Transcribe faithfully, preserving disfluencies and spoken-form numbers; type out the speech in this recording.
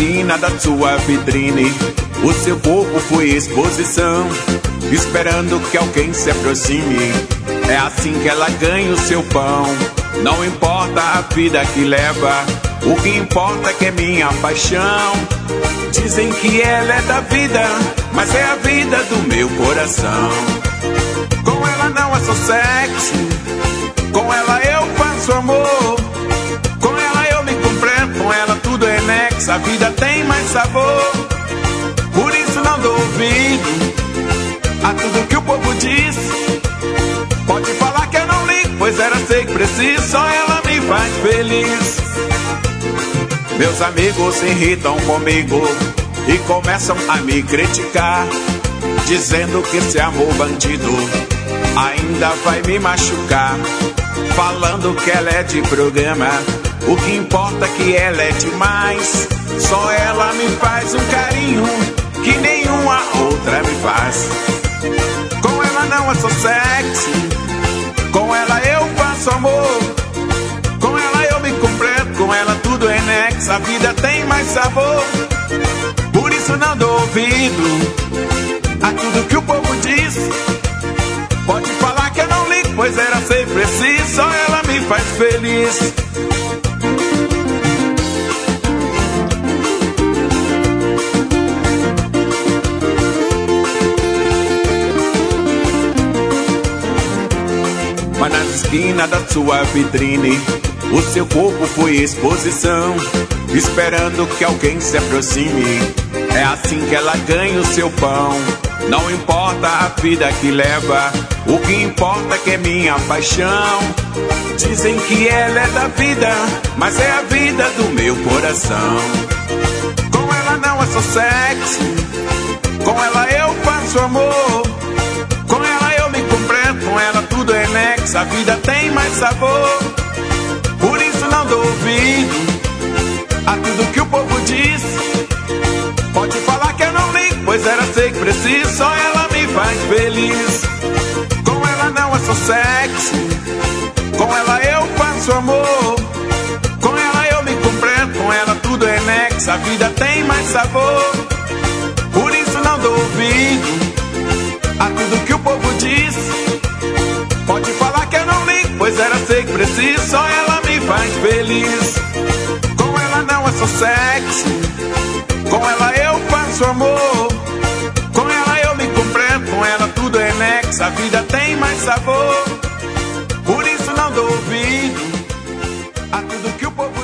esquina da sua vitrine, o seu corpo foi exposição, esperando que alguém se aproxime. É assim que ela ganha o seu pão. Não importa a vida que leva, o que importa é que é minha paixão. Dizem que ela é da vida, mas é a vida do meu coração. Com ela não é só sexo, com ela eu faço amor. Com ela eu me completo, com ela tudo é nexo. A vida tem mais sabor, por isso não dou ouvido a tudo que o povo diz. Pode falar que eu não ligo, pois era sei que preciso, só ela me faz feliz. Meus amigos se irritam comigo e começam a me criticar, dizendo que esse amor bandido ainda vai me machucar. Falando que ela é de programa, o que importa é que ela é demais. Só ela me faz um carinho que nenhuma outra me faz. Com ela não é só sexo, com ela eu faço amor. Com ela eu me completo, com ela tudo é nexo. A vida tem mais sabor, por isso não dou ouvido a tudo que o povo diz. Pode falar que eu não ligo, pois era sempre preciso, só ela me faz feliz. Mas na esquina da sua vitrine, o seu corpo foi exposição, esperando que alguém se aproxime. É assim que ela ganha o seu pão. Não importa a vida que leva, o que importa é que é minha paixão. Dizem que ela é da vida, mas é a vida do meu coração. Com ela não é só sexo, com ela eu faço amor. Com ela eu me completo, com ela tudo é nexo. A vida tem mais sabor, por isso não dou ouvido a tudo que o povo diz. Pode falar que eu não ligo, pois era sei que preciso, só ela me faz feliz. Com ela não é só sexo, com ela eu faço amor. Com ela eu me completo, com ela tudo é nexo. A vida tem mais sabor, por isso não dou ouvido a tudo que o povo diz. Pode falar que eu não ligo, pois era sei que preciso, só ela me faz feliz. Com ela não é só sexo, com ela eu faço amor. Com ela eu me completo, com ela tudo é nexo. A vida tem mais sabor, por isso não dou ouvido a tudo que o povo